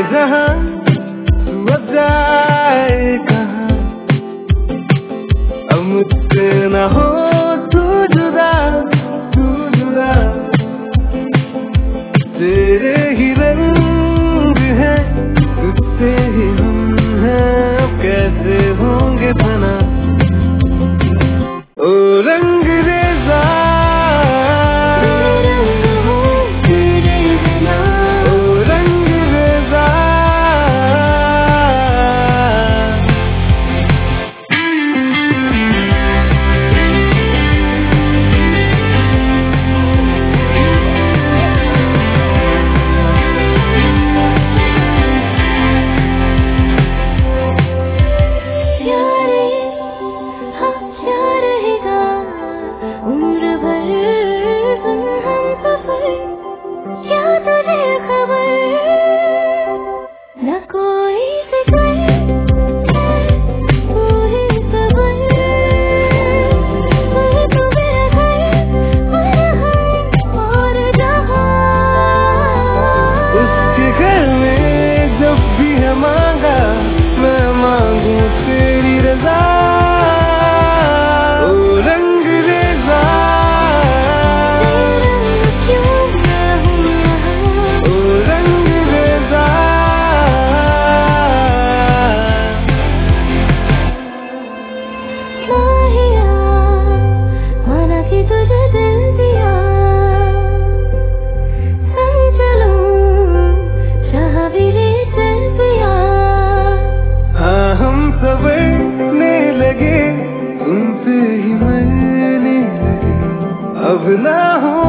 जहां तू अब जाए कहां, अब मुझसे न हो तू जुदा, तू जुदा। तेरे ही रंग है, तुझसे ही हम हैं, अब कैसे होंगे फना। ओ रंग रेज़ा मांगा मैं मांगू तेरी रजा। ओ रंग रेज़ा ओ रंग रेज़ा। माना कि तुझे दिल दिया, संग चलूं जहाँ भी ले चल पिया। हाँ हम संवरने लगे, तुमसे ही मरने लगे, अब ना हो